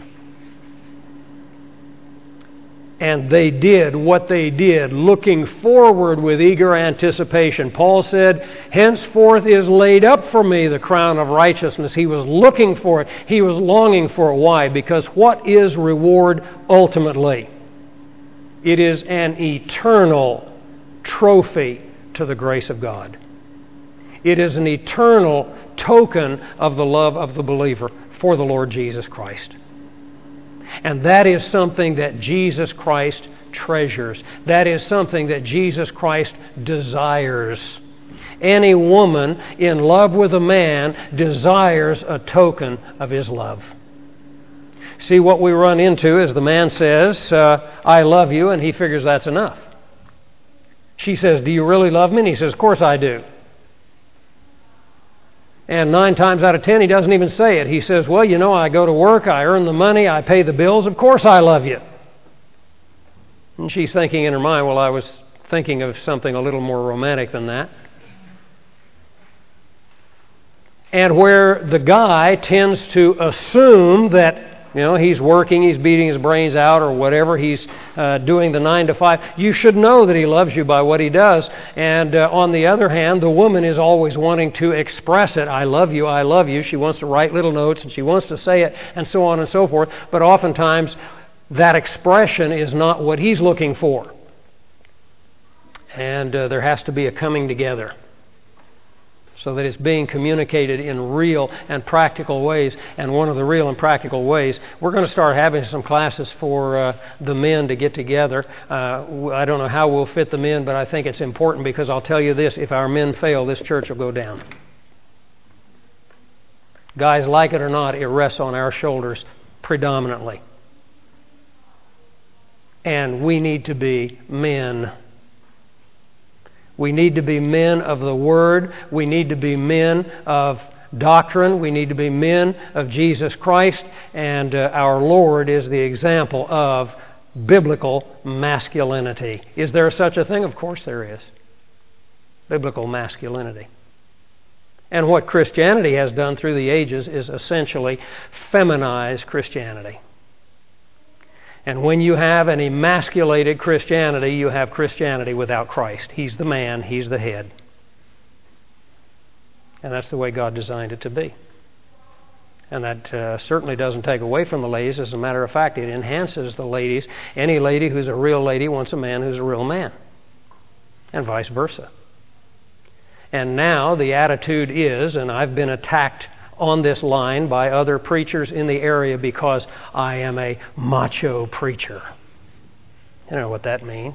And they did what they did, looking forward with eager anticipation. Paul said, henceforth is laid up for me the crown of righteousness. He was looking for it. He was longing for it. Why? Because what is reward ultimately? It is an eternal trophy to the grace of God. It is an eternal token of the love of the believer for the Lord Jesus Christ. And that is something that Jesus Christ treasures. That is something that Jesus Christ desires. Any woman in love with a man desires a token of his love. See, what we run into is the man says, I love you, and he figures that's enough. She says, do you really love me? And he says, of course I do. And 9 times out of 10, he doesn't even say it. He says, well, you know, I go to work, I earn the money, I pay the bills, of course I love you. And she's thinking in her mind, well, I was thinking of something a little more romantic than that. And where the guy tends to assume that, you know, he's working, he's beating his brains out or whatever, he's doing the 9 to 5. You should know that he loves you by what he does. And on the other hand, the woman is always wanting to express it. I love you, I love you. She wants to write little notes and she wants to say it and so on and so forth. But oftentimes that expression is not what he's looking for. And there has to be a coming together, so that it's being communicated in real and practical ways. And one of the real and practical ways, we're going to start having some classes for the men to get together. I don't know how we'll fit them in, but I think it's important, because I'll tell you this, if our men fail, this church will go down. Guys, like it or not, it rests on our shoulders predominantly. And we need to be men. We need to be men of the Word. We need to be men of doctrine. We need to be men of Jesus Christ. And our Lord is the example of biblical masculinity. Is there such a thing? Of course there is. Biblical masculinity. And what Christianity has done through the ages is essentially feminize Christianity. And when you have an emasculated Christianity, you have Christianity without Christ. He's the man, He's the head. And that's the way God designed it to be. And that certainly doesn't take away from the ladies. As a matter of fact, it enhances the ladies. Any lady who's a real lady wants a man who's a real man. And vice versa. And now the attitude is, and I've been attacked on this line by other preachers in the area because I am a macho preacher. You know what that means.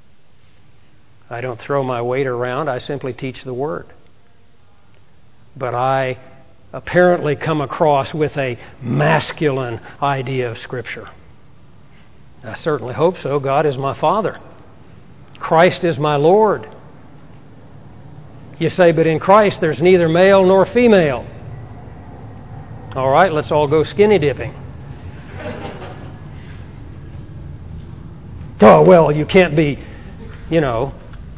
I don't throw my weight around. I simply teach the Word. But I apparently come across with a masculine idea of Scripture. I certainly hope so. God is my Father. Christ is my Lord. You say, but in Christ there's neither male nor female. All right, let's all go skinny dipping. Oh, well, you can't be, you know.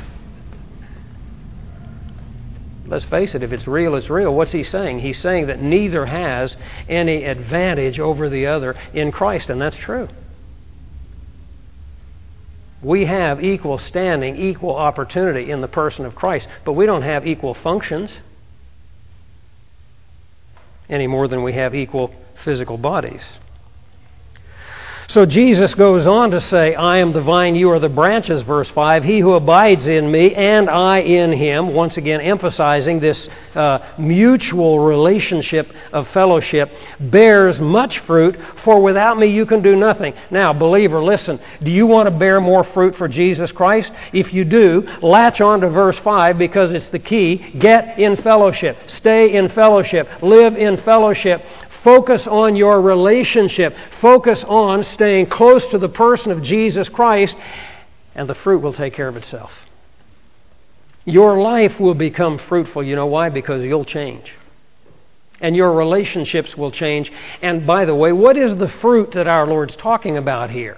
Let's face it, if it's real, it's real. What's he saying? He's saying that neither has any advantage over the other in Christ, and that's true. We have equal standing, equal opportunity in the person of Christ, but we don't have equal functions any more than we have equal physical bodies. So Jesus goes on to say, I am the vine, you are the branches, verse 5. He who abides in me and I in him, once again emphasizing this mutual relationship of fellowship, bears much fruit, for without me you can do nothing. Now, believer, listen, do you want to bear more fruit for Jesus Christ? If you do, latch on to verse 5 because it's the key. Get in fellowship. Stay in fellowship. Live in fellowship. Focus on your relationship. Focus on staying close to the person of Jesus Christ, and the fruit will take care of itself. Your life will become fruitful. You know why? Because you'll change. And your relationships will change. And by the way, what is the fruit that our Lord's talking about here?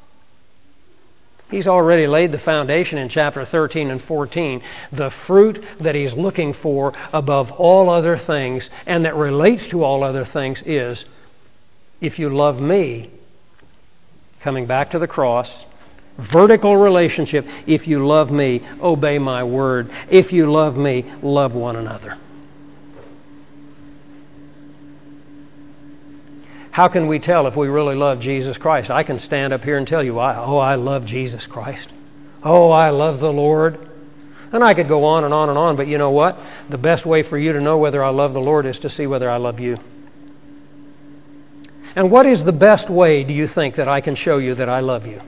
He's already laid the foundation in chapter 13 and 14. The fruit that He's looking for above all other things and that relates to all other things is, if you love me, coming back to the cross, vertical relationship, if you love me, obey my word. If you love me, love one another. How can we tell if we really love Jesus Christ? I can stand up here and tell you, I love Jesus Christ. Oh, I love the Lord. And I could go on and on and on, but you know what? The best way for you to know whether I love the Lord is to see whether I love you. And what is the best way, do you think, that I can show you that I love you?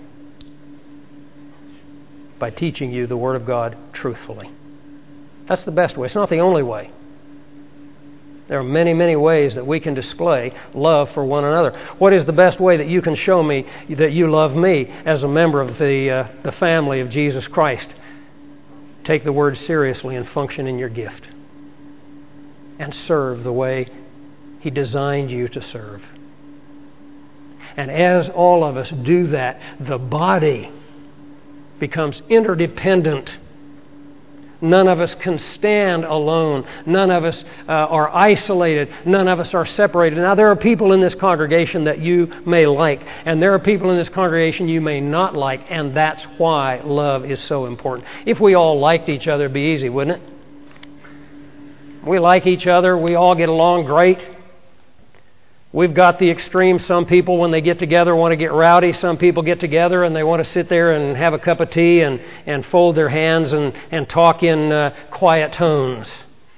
By teaching you the Word of God truthfully. That's the best way. It's not the only way. There are many, many ways that we can display love for one another. What is the best way that you can show me that you love me as a member of the family of Jesus Christ? Take the Word seriously and function in your gift. And serve the way He designed you to serve. And as all of us do that, the body becomes interdependent. None of us can stand alone. None of us are isolated. None of us are separated. Now, there are people in this congregation that you may like, and there are people in this congregation you may not like, and that's why love is so important. If we all liked each other, it'd be easy, wouldn't it? We like each other. We all get along great. We've got the extreme. Some people, when they get together, want to get rowdy. Some people get together and they want to sit there and have a cup of tea and fold their hands and talk in quiet tones.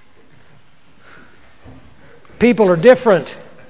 People are different.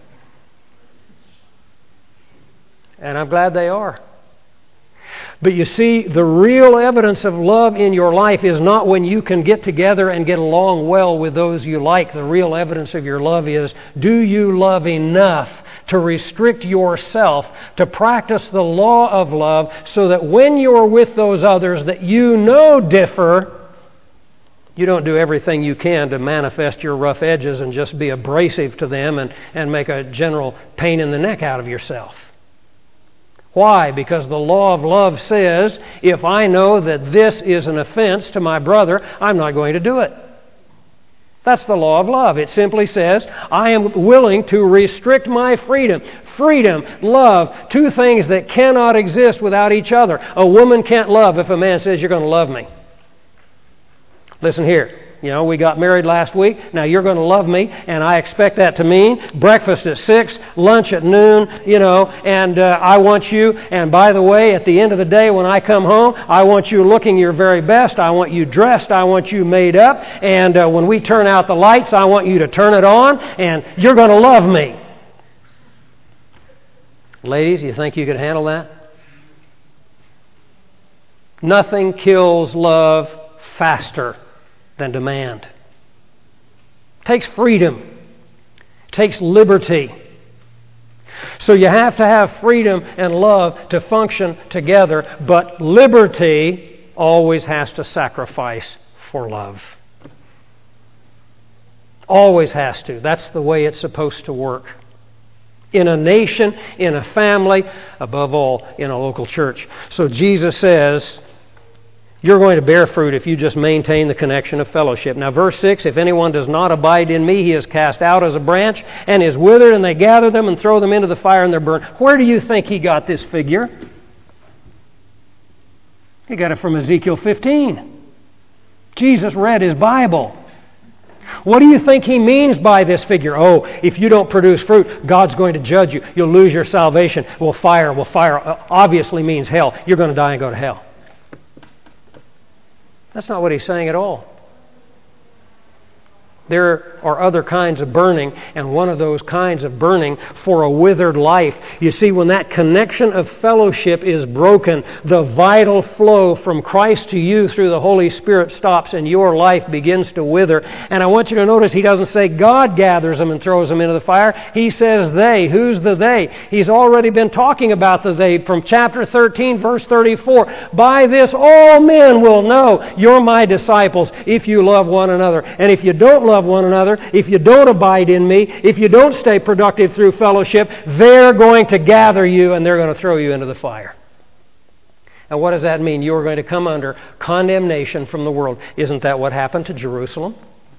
And I'm glad they are. But you see, the real evidence of love in your life is not when you can get together and get along well with those you like. The real evidence of your love is, do you love enough to restrict yourself, to practice the law of love, so that when you're with those others that you know differ, you don't do everything you can to manifest your rough edges and just be abrasive to them and make a general pain in the neck out of yourself. Why? Because the law of love says, if I know that this is an offense to my brother, I'm not going to do it. That's the law of love. It simply says, I am willing to restrict my freedom. Freedom, love, two things that cannot exist without each other. A woman can't love if a man says, you're going to love me. Listen here. You know, we got married last week. Now you're going to love me, and I expect that to mean breakfast at 6, lunch at noon, and I want you. And by the way, at the end of the day when I come home, I want you looking your very best. I want you dressed. I want you made up. And when we turn out the lights, I want you to turn it on, and you're going to love me. Ladies, you think you could handle that? Nothing kills love faster than demand. It takes freedom. It takes liberty. So you have to have freedom and love to function together, but liberty always has to sacrifice for love. Always has to. That's the way it's supposed to work. In a nation, in a family, above all, in a local church. So Jesus says, you're going to bear fruit if you just maintain the connection of fellowship. Now, verse 6, if anyone does not abide in me, he is cast out as a branch and is withered, and they gather them and throw them into the fire and they're burned. Where do you think he got this figure? He got it from Ezekiel 15. Jesus read his Bible. What do you think he means by this figure? Oh, if you don't produce fruit, God's going to judge you. You'll lose your salvation. Well, fire obviously means hell. You're going to die and go to hell. That's not what he's saying at all. There are other kinds of burning, and one of those kinds of burning for a withered life. You see, when that connection of fellowship is broken, the vital flow from Christ to you through the Holy Spirit stops and your life begins to wither. And I want you to notice he doesn't say God gathers them and throws them into the fire. He says they. Who's the they? He's already been talking about the they from chapter 13, verse 34. By this all men will know you're my disciples if you love one another. And if you don't love one another, if you don't abide in me, if you don't stay productive through fellowship, they're going to gather you and they're going to throw you into the fire. And what does that mean? You're going to come under condemnation from the world. Isn't that what happened to Jerusalem?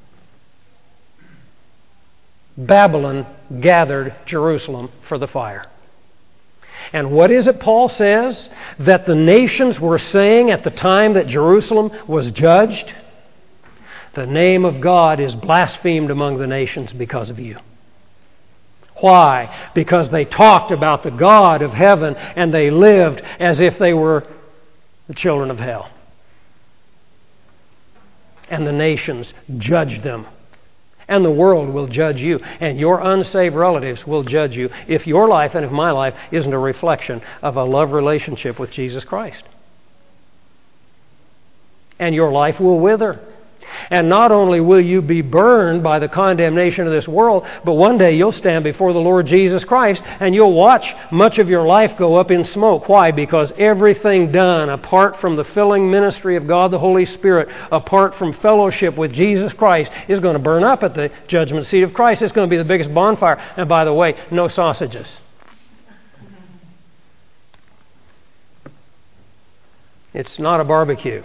Babylon gathered Jerusalem for the fire. And what is it Paul says that the nations were saying at the time that Jerusalem was judged? The name of God is blasphemed among the nations because of you. Why? Because they talked about the God of heaven and they lived as if they were the children of hell. And the nations judged them. And the world will judge you. And your unsaved relatives will judge you if your life and if my life isn't a reflection of a love relationship with Jesus Christ. And your life will wither. And not only will you be burned by the condemnation of this world, but one day you'll stand before the Lord Jesus Christ and you'll watch much of your life go up in smoke. Why? Because everything done apart from the filling ministry of God the Holy Spirit, apart from fellowship with Jesus Christ, is going to burn up at the judgment seat of Christ. It's going to be the biggest bonfire. And by the way, no sausages. It's not a barbecue.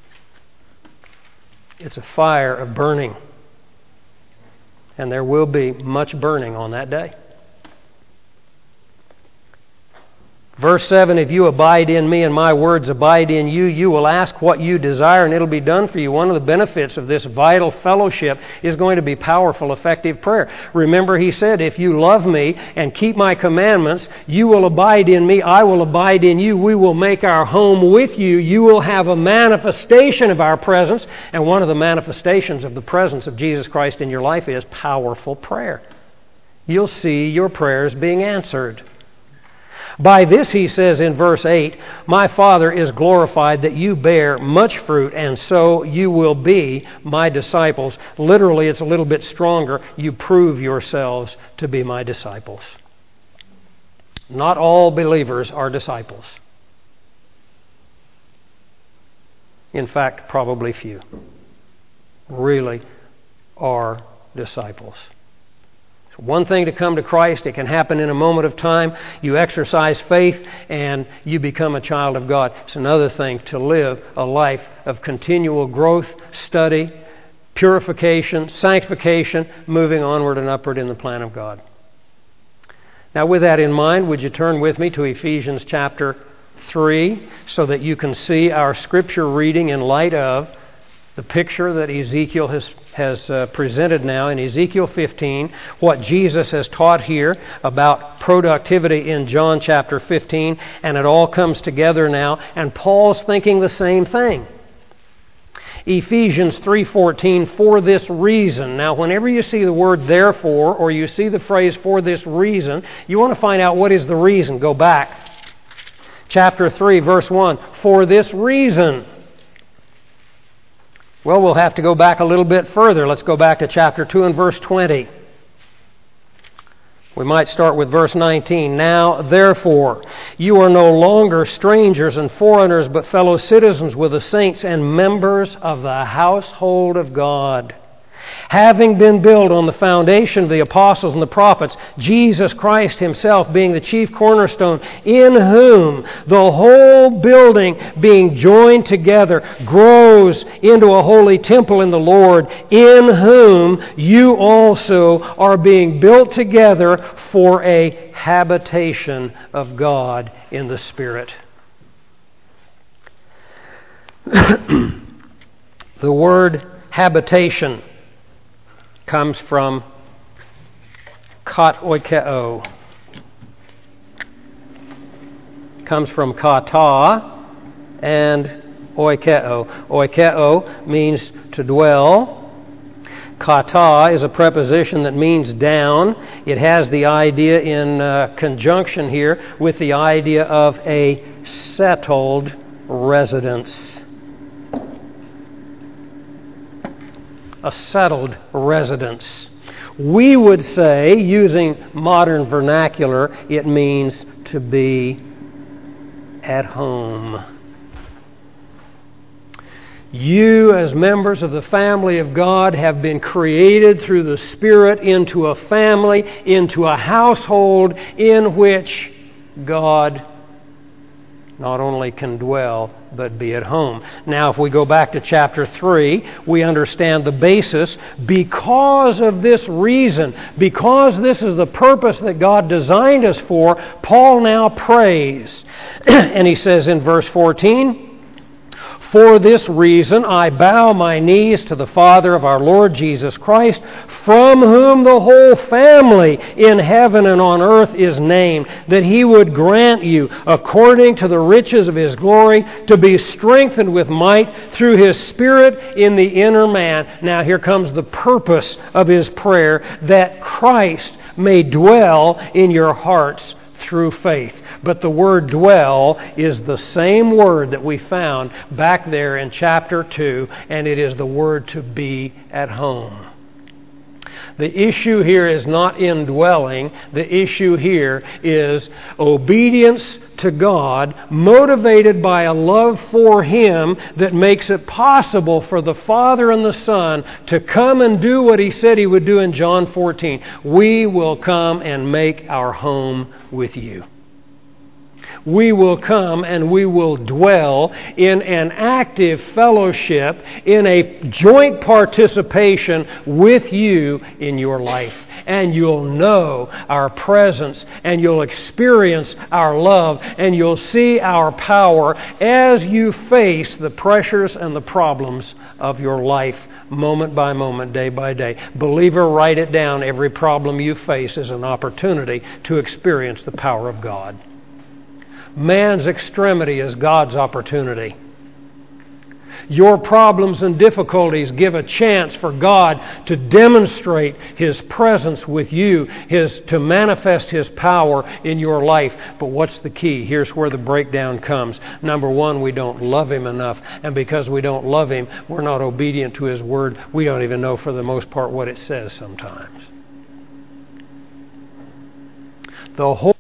It's a fire of burning. And there will be much burning on that day. Verse 7, if you abide in me and my words abide in you, you will ask what you desire and it'll be done for you. One of the benefits of this vital fellowship is going to be powerful, effective prayer. Remember, he said, if you love me and keep my commandments, you will abide in me, I will abide in you, we will make our home with you, you will have a manifestation of our presence. And one of the manifestations of the presence of Jesus Christ in your life is powerful prayer. You'll see your prayers being answered. By this, he says in verse 8, my Father is glorified that you bear much fruit, and so you will be my disciples. Literally, it's a little bit stronger. You prove yourselves to be my disciples. Not all believers are disciples. In fact, probably few really are disciples. One thing to come to Christ, it can happen in a moment of time. You exercise faith and you become a child of God. It's another thing to live a life of continual growth, study, purification, sanctification, moving onward and upward in the plan of God. Now, with that in mind, would you turn with me to Ephesians chapter 3 so that you can see our scripture reading in light of the picture that Ezekiel has presented now in Ezekiel 15, what Jesus has taught here about productivity in John chapter 15, and it all comes together now, and Paul's thinking the same thing. Ephesians 3:14, for this reason. Now, whenever you see the word therefore, or you see the phrase for this reason, you want to find out what is the reason. Go back. Chapter 3, verse 1, for this reason. Well, we'll have to go back a little bit further. Let's go back to chapter 2 and verse 20. We might start with verse 19. Now, therefore, you are no longer strangers and foreigners, but fellow citizens with the saints and members of the household of God, having been built on the foundation of the apostles and the prophets, Jesus Christ himself being the chief cornerstone, in whom the whole building being joined together grows into a holy temple in the Lord, in whom you also are being built together for a habitation of God in the Spirit. The word habitation comes from kat oikeo. Comes from kata and oikeo. Oikeo means to dwell. Kata is a preposition that means down. It has the idea in conjunction here with the idea of a settled residence. A settled residence. We would say, using modern vernacular, it means to be at home. You, as members of the family of God, have been created through the Spirit into a family, into a household in which God not only can dwell, but be at home. Now, if we go back to chapter 3, we understand the basis. Because of this reason, because this is the purpose that God designed us for, Paul now prays. And he says in verse 14, "For this reason I bow my knees to the Father of our Lord Jesus Christ, from whom the whole family in heaven and on earth is named, that He would grant you, according to the riches of His glory, to be strengthened with might through His Spirit in the inner man." Now here comes the purpose of his prayer, that Christ may dwell in your hearts through faith. But the word dwell is the same word that we found back there in chapter 2, and it is the word to be at home. The issue here is not indwelling. The issue here is obedience to God, motivated by a love for Him that makes it possible for the Father and the Son to come and do what He said He would do in John 14. We will come and make our home with you. We will come and we will dwell in an active fellowship, in a joint participation with you in your life. And you'll know our presence, and you'll experience our love, and you'll see our power as you face the pressures and the problems of your life, moment by moment, day by day. Believer, write it down. Every problem you face is an opportunity to experience the power of God. Man's extremity is God's opportunity. Your problems and difficulties give a chance for God to demonstrate His presence with you, to manifest His power in your life. But what's the key? Here's where the breakdown comes. Number one, we don't love Him enough. And because we don't love Him, we're not obedient to His Word. We don't even know for the most part what it says sometimes. The whole